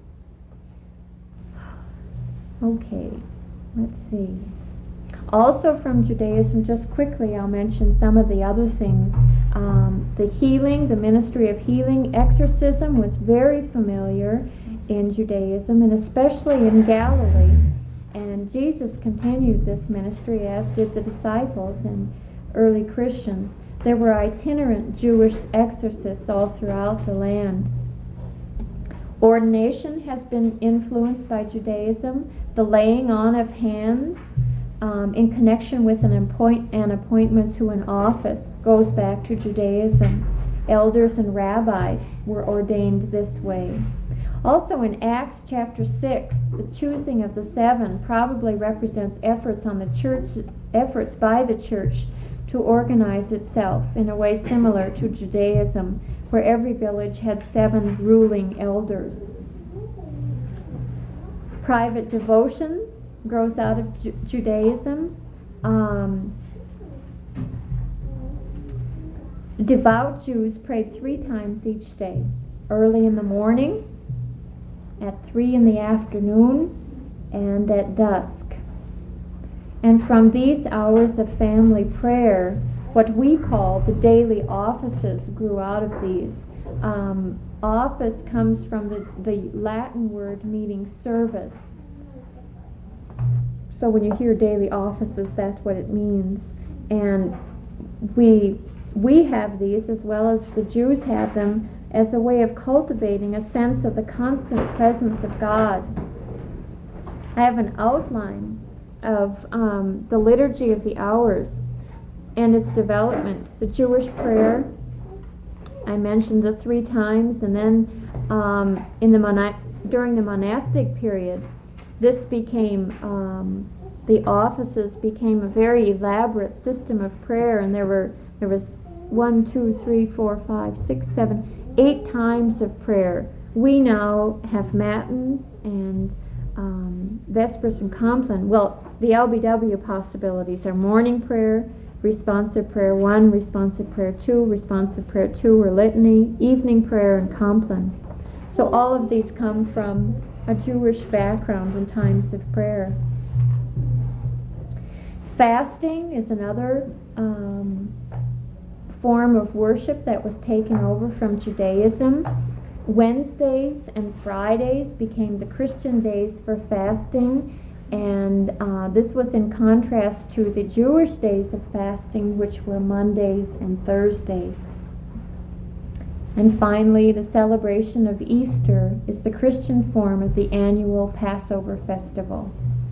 Okay, let's see. Also from Judaism, just quickly, I'll mention some of the other things. Um, the healing, the ministry of healing, exorcism was very familiar in Judaism, and especially in Galilee. And Jesus continued this ministry, as did the disciples and early Christians. There were itinerant Jewish exorcists all throughout the land. Ordination has been influenced by Judaism. The laying on of hands Um, in connection with an, appoint, an appointment to an office goes back to Judaism. Elders and rabbis were ordained this way. Also in Acts chapter six, the choosing of the seven probably represents efforts on the church, efforts by the church to organize itself in a way similar to Judaism, where every village had seven ruling elders. Private devotion grows out of Ju- Judaism. Um, devout Jews prayed three times each day. Early in the morning, at three in the afternoon, and at dusk. And from these hours of family prayer, what we call the daily offices grew out of these. Um, office comes from the, the Latin word meaning service. So when you hear daily offices, that's what it means. And we we have these, as well as the Jews have them, as a way of cultivating a sense of the constant presence of God. I have an outline of um, the liturgy of the hours and its development. The Jewish prayer, I mentioned the three times, and then um, in the mona- during the monastic period, this became, um, the offices became a very elaborate system of prayer, and there were there was one, two, three, four, five, six, seven, eight times of prayer. We now have matins and um, vespers and compline. Well, the L B W possibilities are morning prayer, responsive prayer one, responsive prayer two, responsive prayer two, or litany, evening prayer, and compline. So all of these come from a Jewish background in times of prayer. Fasting is another um, form of worship that was taken over from Judaism. Wednesdays and Fridays became the Christian days for fasting, and uh, this was in contrast to the Jewish days of fasting, which were Mondays and Thursdays. And finally, the celebration of Easter is the Christian form of the annual Passover festival.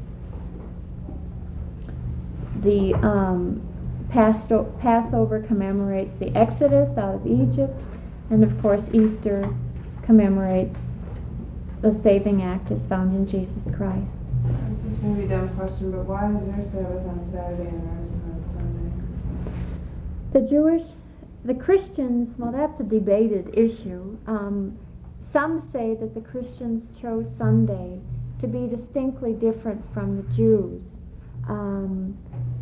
The um, Pasto- Passover commemorates the Exodus out of Egypt, and of course Easter commemorates the saving act as found in Jesus Christ. This may be a dumb question, but why is there Sabbath on Saturday and ours on Sunday? The Jewish, the Christians, well, that's a debated issue. Um, some say that the Christians chose Sunday to be distinctly different from the Jews. Um,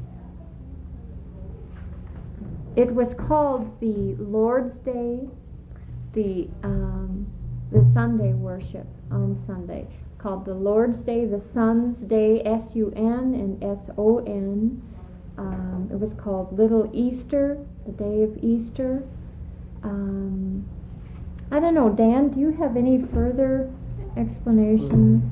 it was called the Lord's Day, the um, the Sunday worship on Sunday, called the Lord's Day, the Sun's Day, S U N and S O N. Um, it was called Little Easter, the day of Easter. Um, I don't know, Dan, do you have any further explanation?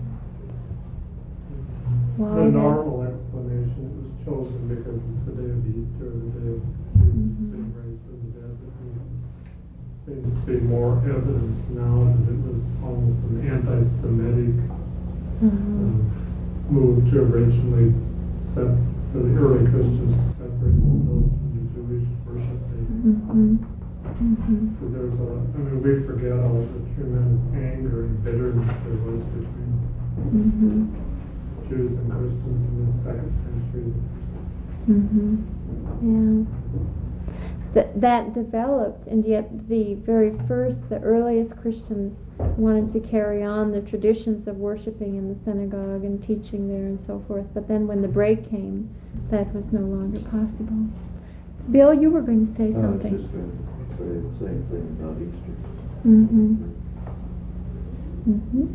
Why The that- normal explanation, it was chosen because it's the day of Easter, the day of Jesus being raised from the dead. But there seems to be more evidence now that it was almost an anti-Semitic Uh-huh. uh, move to originally set, for the early Christians to separate themselves from the Jewish worship day. Mhm. Mhm. Because there was a, I mean, we forget all the tremendous anger and bitterness there was between Mhm. Jews and Christians in the second century. Mhm. Yeah. That that developed, and yet the very first, the earliest Christians wanted to carry on the traditions of worshiping in the synagogue and teaching there and so forth. But then when the break came, that was no longer possible. Bill, you were going to say I was something. just going to say the same thing about Easter. Mm-hmm. Mm-hmm.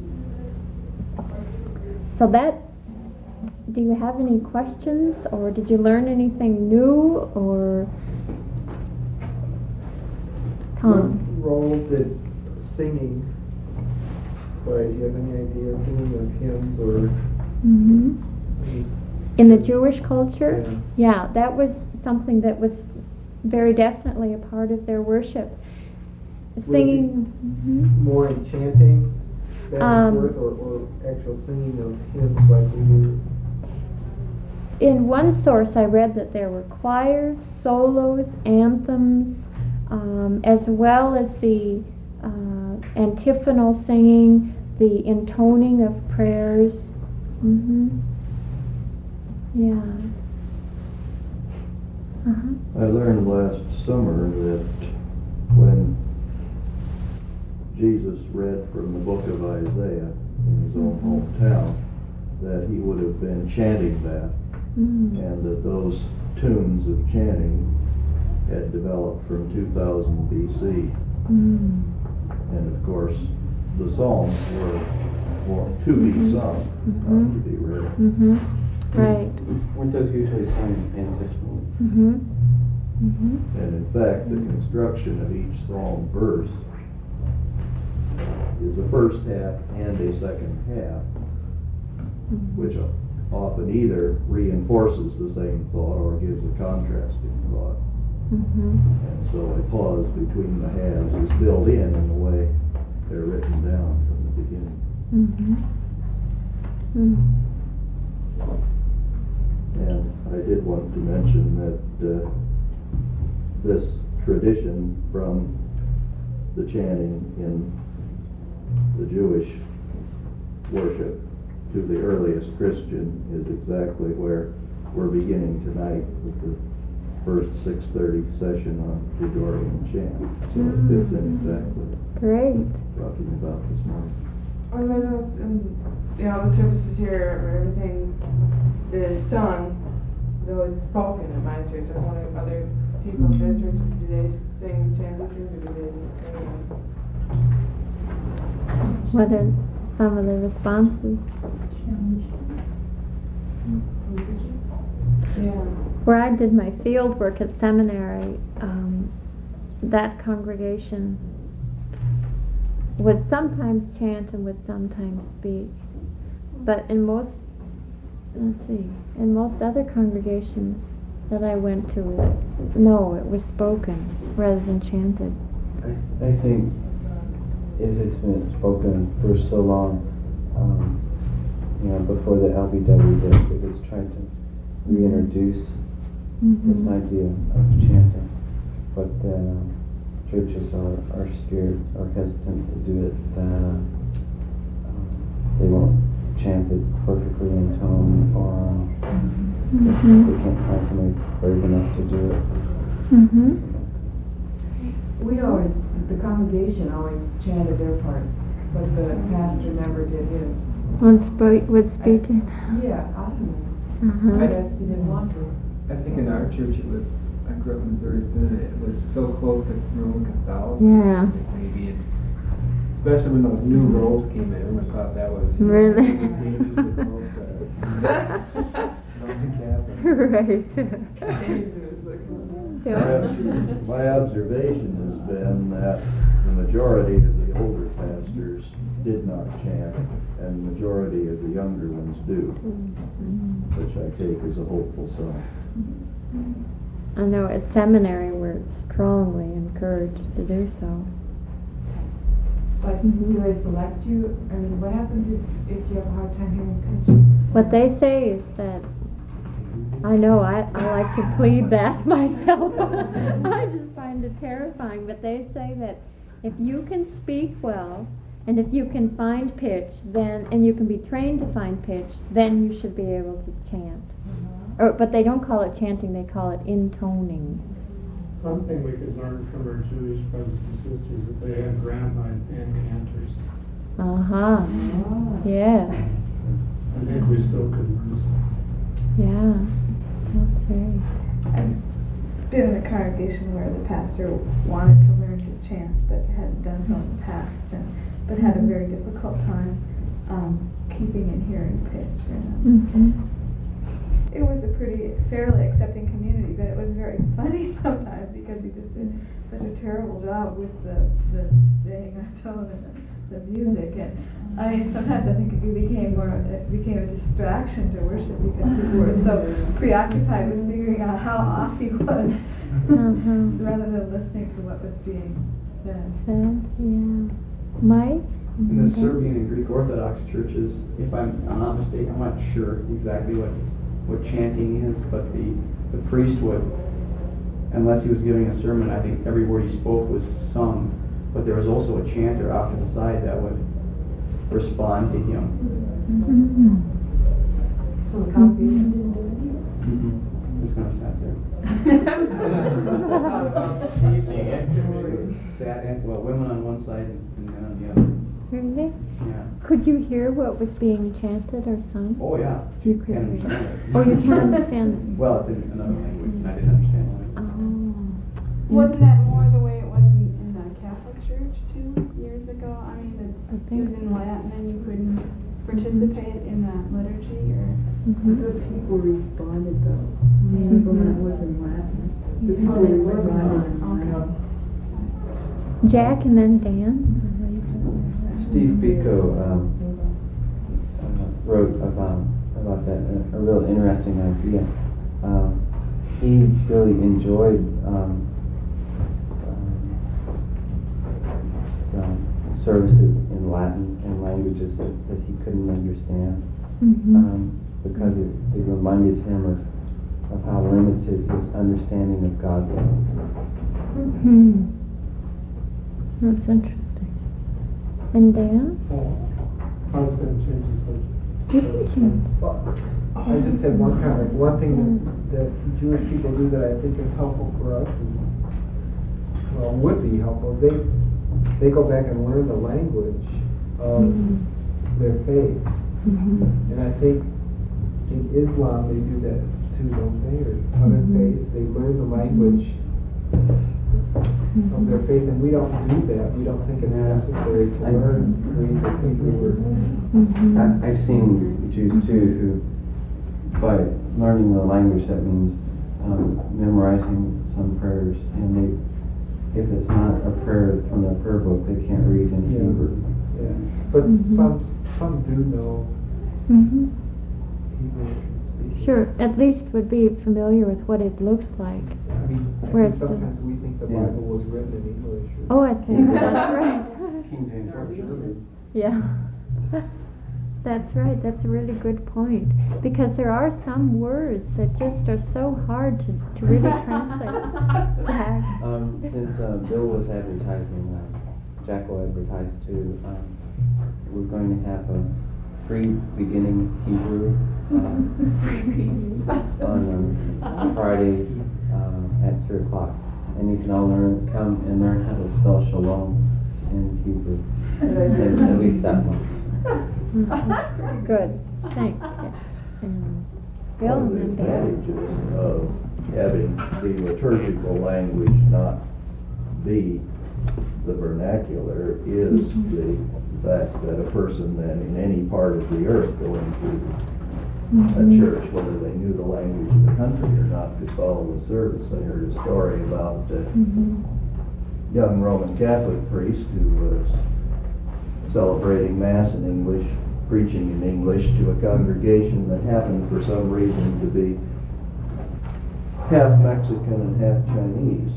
So that, do you have any questions, or did you learn anything new, or Tom? What role did singing play? Do you have any idea, singing of hymns or? Mm-hmm. In the Jewish culture? Yeah. Yeah, that was something that was very definitely a part of their worship. Would it Singing. be Mhm. more in chanting back Um, and forth, or, or actual singing of hymns like we do? In one source, I read that there were choirs, solos, anthems, um, as well as the uh, antiphonal singing, the intoning of prayers. Mm-hmm. Yeah. Uh-huh. I learned last summer that when Jesus read from the book of Isaiah in his own hometown, that he would have been chanting that, Mm. and that those tunes of chanting had developed from two thousand B C. Mm. And of course, the Psalms were, were to be sung, Mhm. not to be read. Mm-hmm. Right. Weren't those usually sung antiphonally? Mm-hmm. Mm-hmm. And in fact, the construction of each psalm verse is a first half and a second half, Mm-hmm. which often either reinforces the same thought or gives a contrasting thought. Mm-hmm. And so a pause between the halves is built in in the way they're written down from the beginning. Mm-hmm. Mm. did want to mention that uh, this tradition from the chanting in the Jewish worship to the earliest Christian is exactly where we're beginning tonight with the first six thirty session on Gregorian chant. So it fits in exactly Great. talking about this morning. When I was, um, you know, the services here, or everything, the sung is always spoken in my church. I was wondering if other people in their churches, do they sing chanting or do they just sing? What are some of the responses? Yeah. Where I did my field work at seminary, um, that congregation would sometimes chant and would sometimes speak. But in most, let's see, in most other congregations that I went to, no, it was spoken rather than chanted. I, I think it has been spoken for so long, um, you know, before the L B W that it was trying to reintroduce Mm-hmm. this idea of chanting, but uh, churches are, are scared or hesitant to do it. Uh, um, they won't chant it perfectly in tone, or Mm-hmm. they can't find somebody brave enough to do it. Mm-hmm. We always, the congregation always chanted their parts, but the pastor never did his. One sp- with speaking. Yeah, I don't know. Uh-huh. I guess he didn't want to. I think in our church it was, I grew up in Missouri Synod, it was so close to Roman Catholicism. Yeah. Maybe it, especially when those new robes came in, everyone thought that was you know, Really? dangerous as most uh, Roman Catholic. Right. My, my observation has been that the majority of the older pastors did not chant, and the majority of the younger ones do, which I take as a hopeful sign. I know at seminary we're strongly encouraged to do so. But do they select you? I mean, what happens if, if you have a hard time hearing pitch? What they say is that, I know, I, I like to plead that myself. I just find it terrifying, but they say that if you can speak well, and if you can find pitch, then, and you can be trained to find pitch, then you should be able to chant. Or, but they don't call it chanting, they call it intoning. Something we could learn from our Jewish brothers and sisters that they had rabbis and cantors. Uh-huh. Yeah. I think we still could learn something. Yeah. That's great. I've been in a congregation where the pastor wanted to learn to chant, but hadn't done so in the past, and but had a very difficult time um, keeping and hearing pitch. And, um, Mm-hmm. it was a pretty fairly accepting community, but it was very funny sometimes because he just did such a terrible job with the, the staying on tone and the, the music. And I mean, sometimes I think it became more, it became a distraction to worship because people were so preoccupied with figuring out how off he was, Uh-huh. rather than listening to what was being said. Said, yeah. Mike? In the Serbian and Greek Orthodox churches, if I'm, I'm not mistaken, I'm not sure exactly what, what chanting is, but the, the priest would, unless he was giving a sermon, I think every word he spoke was sung, but there was also a chanter off to the side that would respond to him. Mm-hmm. So the congregation didn't do it? Mm-hmm. Just kind of sat there. Sat in, well, women on one side and men on the other. Really? Yeah. Could you hear what was being chanted or sung? Oh, yeah. You could Can't hear. understand it. Oh, you can't understand it? Well, it's in another language, and I didn't understand why. Oh. Wasn't that more the way it was in, in the Catholic Church too, years ago? I mean, the, I it think was in Latin and you couldn't participate in that liturgy, or? Mhm. The people responded though. Even when it was in Latin. The people responded in Latin. Jack and then Dan? Steve Biko um, uh, wrote about about that, a, a real interesting idea. Um, he really enjoyed um, um, some services in Latin and languages that, that he couldn't understand, Mm-hmm. um, because it, it reminded him of of how limited his understanding of God was. Hmm. That's interesting. And Dan? Oh, I was going to change the subject. You can change. Well, I just had one comment. One thing that, that Jewish people do that I think is helpful for us is, well, would be helpful. They they go back and learn the language of Mm-hmm. their faith, Mm-hmm. and I think in Islam they do that too, don't they? Or other Mhm. faiths, they learn the language of their faith, and we don't do that. We don't think it's Yeah. necessary to I- learn Greek or Hebrew or. Mm-hmm. I, I've seen Jews too who, by learning the language, that means um, memorizing some prayers, and they, if it's not a prayer from their prayer book, they can't read in Yeah. Hebrew. Yeah, but Mhm. some some do know Mm-hmm. Hebrew and speak it. Sure, at least would be familiar with what it looks like. I mean, I Whereas think the- sometimes we think the Yeah. Bible was written in English. Or Oh, I think that's right. King James Version. Yeah. That's right, that's a really good point. Because there are some words that just are so hard to, to really translate back. Um, since uh, Bill was advertising, uh, Jacko advertised too, um, we're going to have a free beginning Hebrew um, on um, Friday uh, at three o'clock. And you can all learn, come and learn how to spell shalom in Hebrew. And at least that much. Mhm. Good, thanks. And Bill One of the and then Dan. advantages of having the liturgical language not be the vernacular is the fact that a person then in any part of the earth going to a Mhm. church, whether they knew the language of the country or not, could follow the service. I heard a story about a Mhm. young Roman Catholic priest who was celebrating Mass in English, preaching in English to a congregation that happened for some reason to be half Mexican and half Chinese.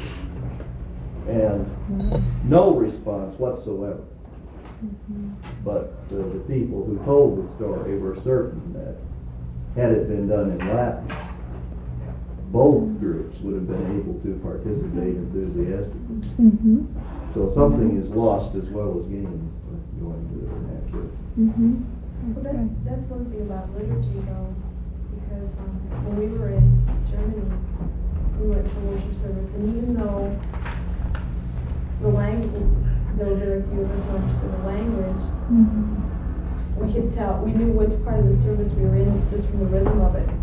And no response whatsoever. But uh, the people who told the story were certain that had it been done in Latin, both groups would have been able to participate enthusiastically. Mhm. So something is lost as well as gained by going to the vernacular. Mhm. Well, that's, that's one thing about liturgy though, because um, when we were in Germany, we went to worship service, and even though the language, though very few of us understood the language, Mhm. we could tell, we knew which part of the service we were in just from the rhythm of it.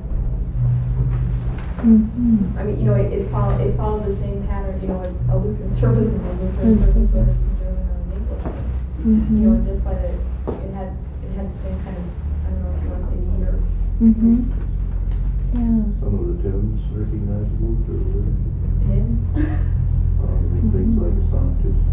Mhm. I mean, you know, it, it followed, it followed the same pattern, you know, a Lutheran service and a Lutheran Mhm. service, whether it's in German or in English. Mhm. You know, and just by the, it had, it had the same kind of, I don't know if you want to say meter. Mhm. Yeah. Some of the tunes recognizable through the liturgy. Hymns. Um, things like sonnetus.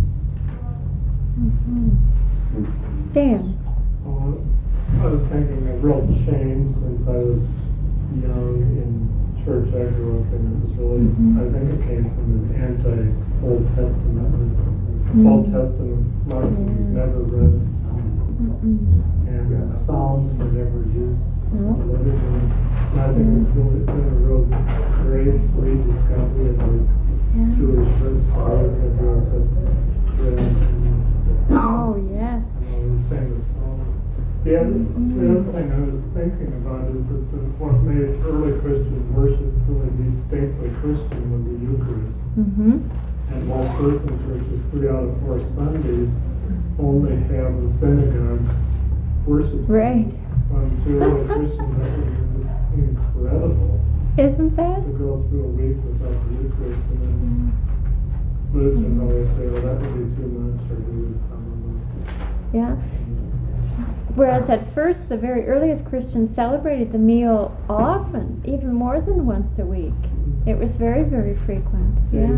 Mhm. Dan. Uh, I was thinking a real change since I was young in church I grew up in. It was really, Mhm. I think it came from an anti-Old Testament. Mhm. Old Testament lesson was Yeah. never read in Psalm. Mhm. And Psalms were never used in No. liturgy. And I think it's really been a real great rediscovery of the Yeah. Jewish church stories that the Old Testament read. And Oh, yes. I always sang the song. The other, the other thing I was thinking about is that the, what made early Christian worship really distinctly Christian was the Eucharist. Mhm. And most Lutheran churches, three out of four Sundays, only have the synagogue worship. Right. Um, to early Christians, that was just incredible Isn't that? to go through a week without the Eucharist. And then Lutherans always say, well, that would be too much, or we would probably. Yeah. Whereas at first, the very earliest Christians celebrated the meal often, even more than once a week. It was very, very frequent. Yeah.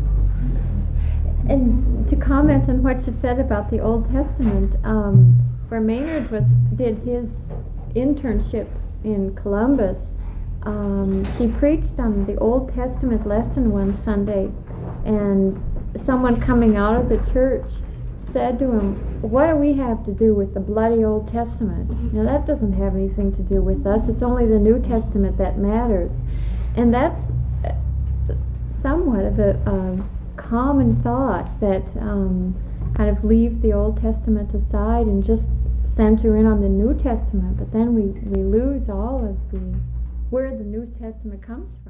And to comment on what you said about the Old Testament, um, where Maynard was did his internship in Columbus, um, he preached on the Old Testament lesson one Sunday, and someone coming out of the church said to him, "What do we have to do with the bloody Old Testament? Now that doesn't have anything to do with us. It's only the New Testament that matters." and that's uh, somewhat of a um, common thought, that um, kind of leave the Old Testament aside and just center in on the New Testament, but then we, we lose all of the where the New Testament comes